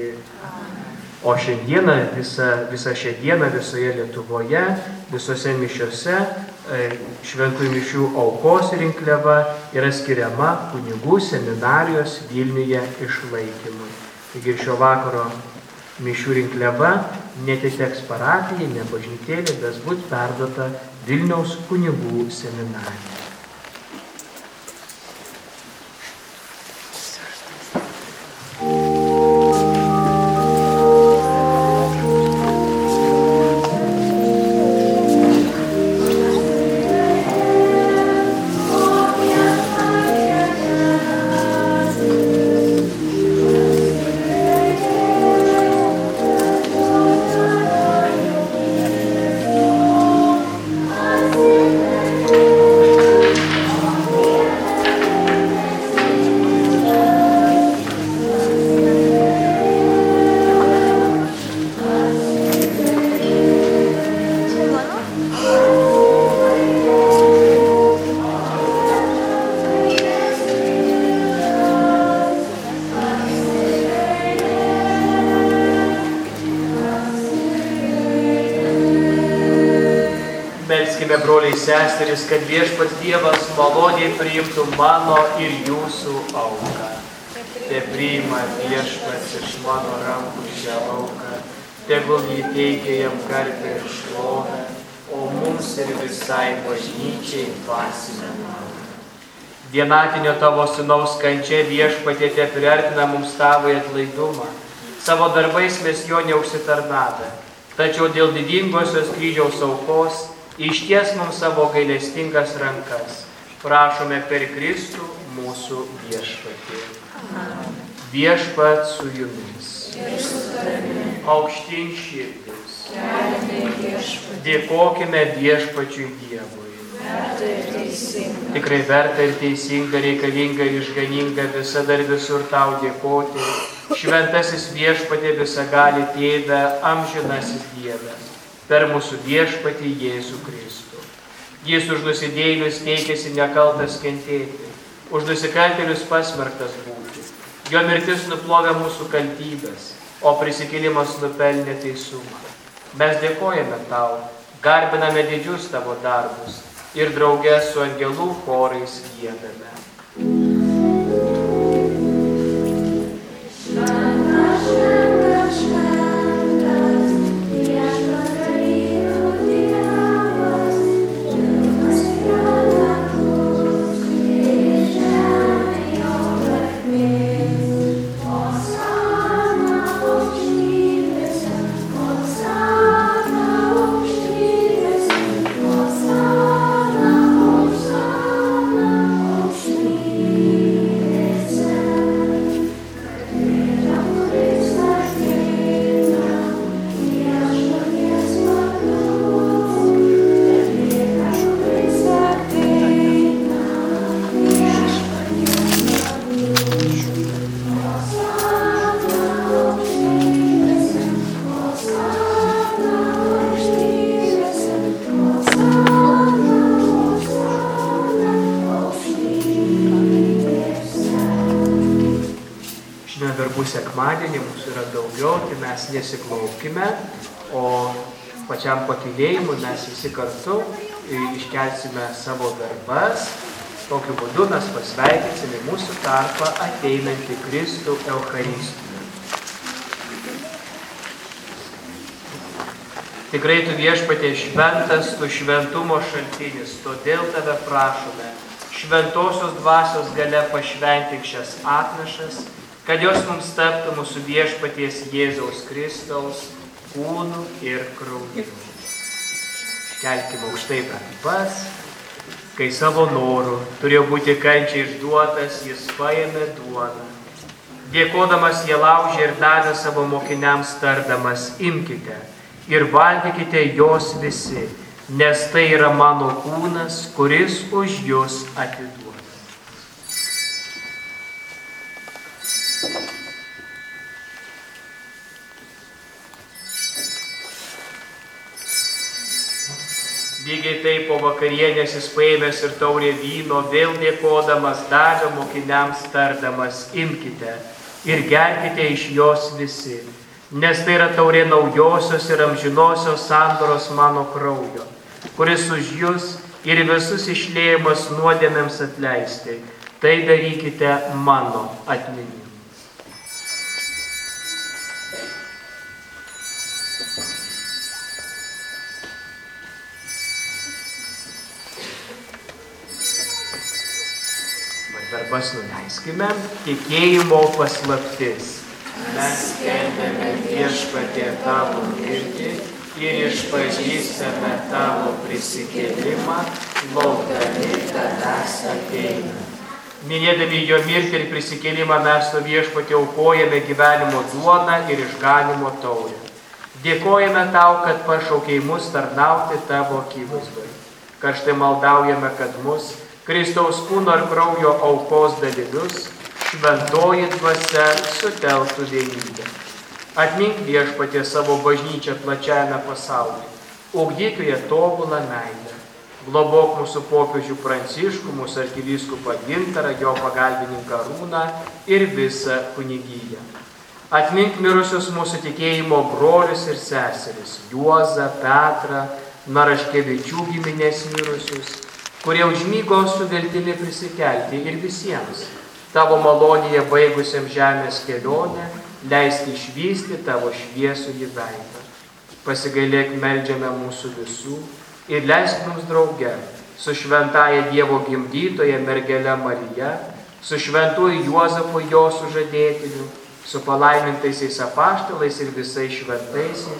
O šiandieną, visą šią dieną visoje Lietuvoje, visose mišiose, šventųjų mišių aukos rinkliava yra skiriama kunigų seminarijos Vilniuje išlaikymui. Taigi šio vakaro mišių rinkliava netiteks parapijai, ne bažnytėlė, bet bus perduota Vilniaus kunigų seminarijai. Broliai seserys, kad Viešpats Dievas maloniai priimtų mano ir jūsų auką. Te priima Viešpats iš mano rankų šią auką, tegul jį teikia jam garbę ir šlovę, o mums ir visai bažnyčiai dvasinę maldą. Vienatinio tavo sūnaus kančia Viešpatie te priartina mums tavo atlaidumą. Savo darbais mes jo neužsitarnavę, Tačiau dėl didingosios kryžiaus aukos išties mums savo gailestingas rankas. Prašome per Kristų mūsų viešpatį. Viešpat su jumis. Aukštyn širdis. Dėkokime viešpačiui Dievui. Tikrai verta ir teisinga, reikalinga ir išganinga visada ir visur tau dėkoti. Šventasis viešpatie visagali Tėve, amžinasis Dieve, per mūsų viešpatį Jėzų Kristų. Jis už nusidėjėlius teikėsi nekaltas kentėti, už nusikaltėlius pasmerktas būti. Jo mirtis nuplovė mūsų kaltybės, o prisikėlimas nupelnė teisumą. Mes dėkojame tau, garbiname didžius tavo darbus ir drauge su angelų chorais giedame. Sekmadienį mūsų yra daugiau, tai mes nesiklaupkime, o pačiam pakylėjimui mes visi kartu iškelsime savo verbas. Tokiu būdu mes pasveikinsime mūsų tarpą ateinantį Kristų Eucharistiją. Tikrai tu viešpatie šventas, tu šventumo šaltinis, todėl tave prašome, šventosios dvasios galia pašventink šias atnašas, kad jos mums taptų mūsų viešpaties Jėzaus Kristaus kūnu ir krauju. Kelkime aukštai verbas, kai savo noru turėjo būti kančiai išduotas, jis paėmė duoną. Dėkodamas jie laužė ir davė savo mokiniams tardamas, imkite ir valgykite jos visi, nes tai yra mano kūnas, kuris už jus atiduotas. Lygiai taip po vakarienės jis paėmęs ir taurę vyno, vėl dėkodamas davė mokiniams tardamas, imkite ir gerkite iš jos visi, nes tai yra taurė naujosios ir amžinosios sandoros mano kraujo, kuris už jus ir visus išliejamas nuodėmėms atleisti. Tai darykite mano atminimu. Verbas nuleiskime, tikėjimo paslaptis. Mes skelbiame viešpatie tavo mirtį ir išpažįstame tavo prisikėlimą, laukdami tavęs ateinant. Minėdami jo mirtį ir prisikėlimą mes su viešpatie aukojame gyvenimo duoną ir išganimo taurę. Dėkojame tau, kad pašaukei mus tarnauti tavo akivaizdoje. Karštai maldaujame, kad mus Kristaus kūno ir kraujo aukos dalyvius šventoji dvasia sutelktų vienybę. Atmink viešpatie savo bažnyčią plačiajame pasaulyje, ugdyk joje tobulą meilę. Globok mūsų popiežių Pranciškų, mūsų arkivyskupą Gintarą, jo pagalbininką Arūną ir visą kunigyją. Atmink mirusius mūsų tikėjimo brolius ir seseris, Juozą, Petrą, Naraškevičių giminės mirusius, kurie užmygo su viltimi prisikelti ir visiems, tavo malonėje baigusiam žemės kelionę, leisti išvysti tavo šviesųjį veidą. Pasigailėk, meldžiame mūsų visų ir leisk mums drauge su šventaja Dievo gimdytoja mergele Marija, su šventuoju Juozapu jo sužadėtiniu, su palaimintaisiais apaštalais ir visais šventaisiais,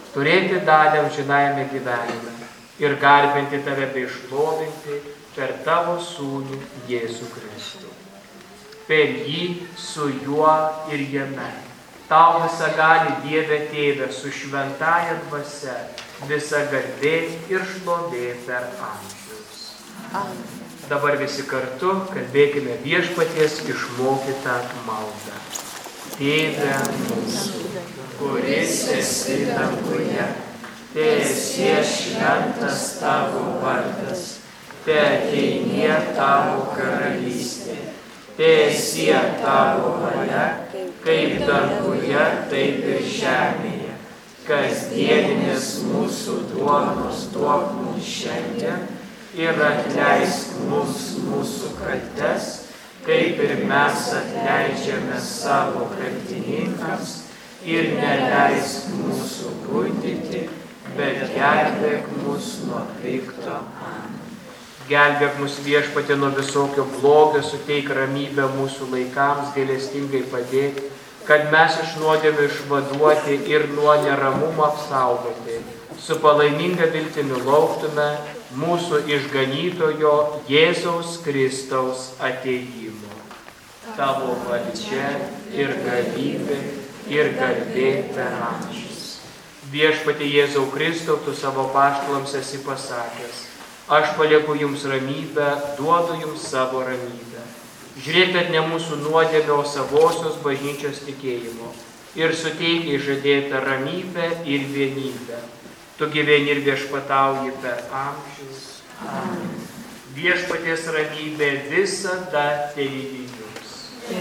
turėti dalį amžinajame gyvenime ir garbinti tave bei šlovinti per tavo sūnų Jėzų Kristų. Per jį, su juo ir jame. Tau visagali Dieve Tėve su šventąja dvasia, visa garbė ir šlovė per amžius. Dabar visi kartu kalbėkime viešpaties išmokytą maldą. Tėve mūsų, kuris esi danguje, teesie šventas tavo vardas, teateinie tavo karalystė, teesie tavo valia, kaip danguje, taip ir žemėje. Kasdieninės mūsų duonos duok mums šiandien ir atleisk mums mūsų kaltes, kaip ir mes atleidžiame savo kaltininkams, ir neleisk mūsų purtyti, bet gelbėk mus nuo pikto. Gelbėk mus Viešpatie nuo visokio blogio, suteik ramybę mūsų laikams, gailestingai padėk, kad mes iš nuodėmių išvaduoti ir nuo neramumo apsaugoti, su palaiminga viltimi lauktume mūsų išganytojo Jėzaus Kristaus atėjimo. Tavo valdžia ir galybė ir garbė per amžius. Viešpatie Jėzau Kristau, tu savo apaštalams esi pasakęs, aš palieku jums ramybę, duodu jums savo ramybę. Žiūrėk, kad ne mūsų nuodėmė, o savosios bažnyčios tikėjimo ir suteikiai žadėtą ramybę ir vienybę. Tu gyveni ir viešpatauji per amžius. Amen. Viešpaties ramybė visada telydi jums.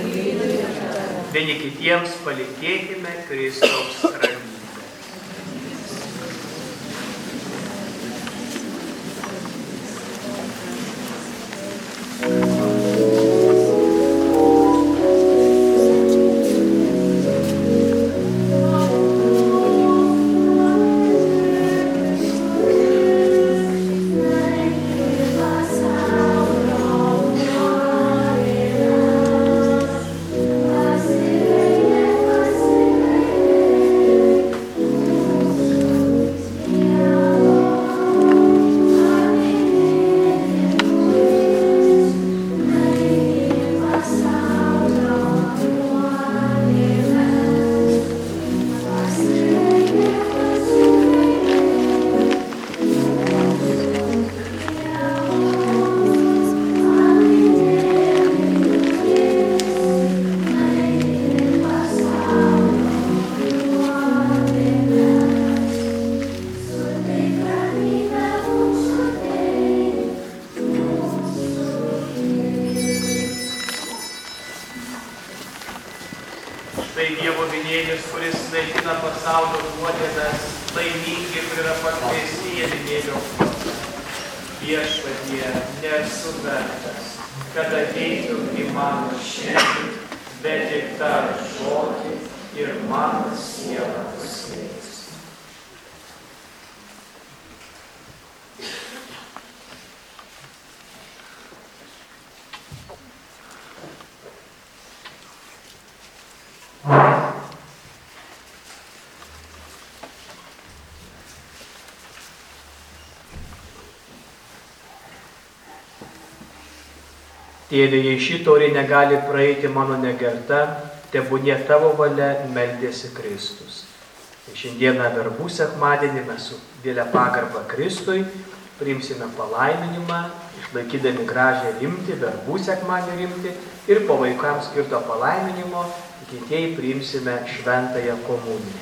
Vieni kitiems palinkėkime Kristaus ramybę. Štai Dievo vinėlis, kuris naikina pasaulio nuodėmes, laimingi, kur yra pakviesti į vinėlio puotą. Viešpatie, nesu vertas, kad ateitum į mano širdį, bet tik tark žodį ir mano siela pasveiks. Tėve, jei ši taurė negali praeiti mano negerta, tebūnie tavo valia, meldėsi Kristus. Ir šiandieną verbų sekmadienį mes su didelė pagarba Kristui priimsime palaiminimą, išlaikydami gražią rimtį, verbų sekmadienio rimtį ir po vaikams skirto palaiminimo tikintieji priimsime šventąją komuniją.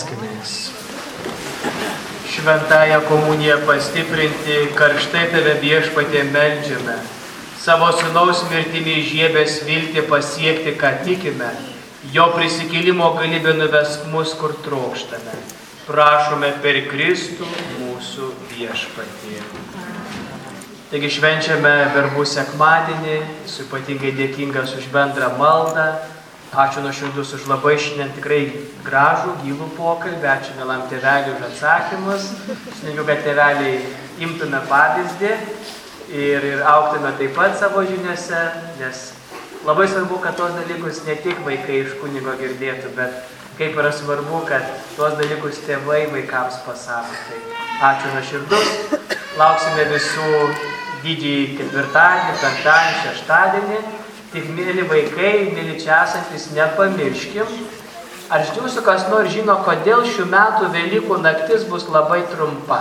Melskimės. Šventąją komuniją pastiprinti, karštai tave Viešpatie meldžiame. Savo sūnaus mirtimi įžiebęs viltį pasiekti, ką tikime. Jo prisikėlimo galybė nuvesk mus, kur trokštame. Prašome per Kristų mūsų Viešpatį. Taigi švenčiame verbų sekmadienį, esu ypatingai dėkingas už bendrą maldą. Ačiū nuoširdus už labai šiandien tikrai gražų, gilų pokalbį. Ačiū mielam tėveliui už atsakymus. Linkiu, kad tėveliai imtume pavyzdį ir augtume taip pat savo žiniose, nes labai svarbu, kad tos dalykus ne tik vaikai iš kunigo girdėtų, bet kaip yra svarbu, kad tuos dalykus tėvai vaikams pasako. Tai ačiū nuoširdus. Lauksime visų didįjį ketvirtadienį, penktadienį, šeštadienį. Tik, mėly vaikai, mėly čia esantis, nepamirškim. Ar iš jūsų kas nors žino, kodėl šių metų Velykų naktis bus labai trumpa?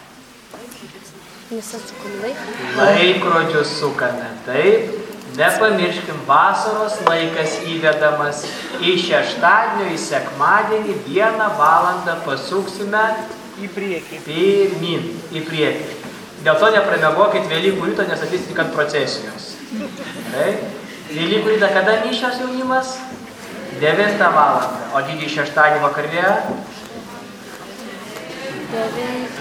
Laikrodžius sukame, taip. Nepamirškim, vasaros laikas įvedamas į šeštadienio, į sekmadienį 1 valandą pasuksime į priekį. Pirmyn, į priekį. Dėl to nepramegokit Velykų ryto, nes ateis tik ant procesijos. Taip. Velykų rytą kada mišios jaunimas? 9 valandą. O didįjį šeštadienį vakarė? 9.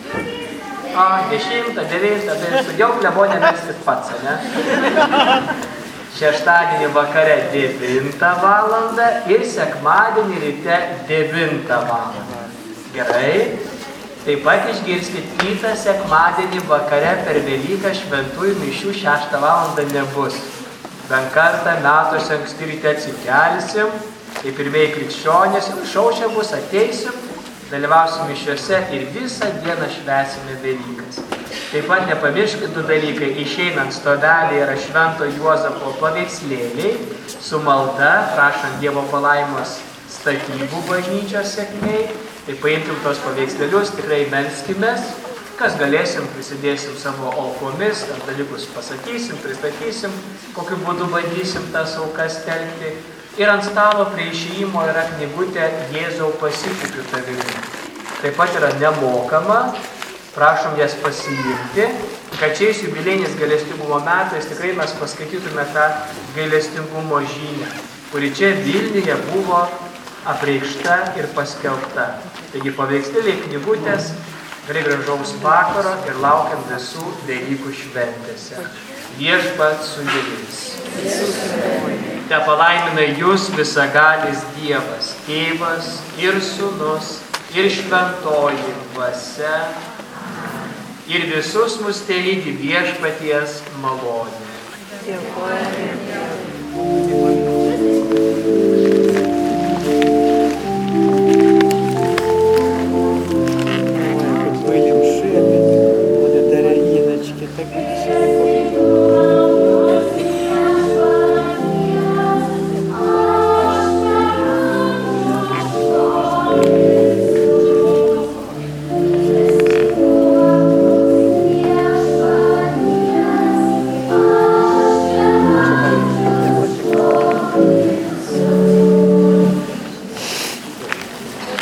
10, 9, tai jau klebonė melskit pats, ne? Šeštadienį vakare 9 valandą ir sekmadienį ryte 9 valandą. Gerai. Taip pat išgirskit, kitą sekmadienį vakare per Velyką šventųjų mišių 6 valandą nebus. Bent kartą metuose anksti ryte atsikelsim, kaip pirmieji krikščionys, šaušia bus, ateisim, dalyvausim mišiuose ir visą dieną švęsime Velykas. Taip pat nepamirškit 2 dalykai. Išeinant stovelėje yra Švento Juozapo paveikslėliai su malda, prašant Dievo palaimos statybų bažnyčios sėkmei. Tai paimkim tos paveikslėlius, tikrai melskimės. Kas galėsim, prisidėsim savo aukomis, tam dalykus pasakysim, pristatysim, kokiu būdu bandysim tas aukas telkti. Ir ant stalo prie išėjimo yra knygutė Jėzau pasitikiu tavimi. Taip pat yra nemokama, prašom jas pasiimti, kad šiais jubilėjinis gailestingumo metais tikrai mes paskaitytume tą gailestingumo žinią, kuri čia Vilniuje buvo apreikšta ir paskelbta. Taigi paveikslėliai, knygutės, gerai gražaus vakaro ir laukiam visų Velykų šventėse. Viešpats su jumis. Te palaimina jūs visagalis Dievas, Tėvas ir Sūnus ir Šventoji Dvasia ir visus mus telydi Viešpaties malonė. Dėkojame.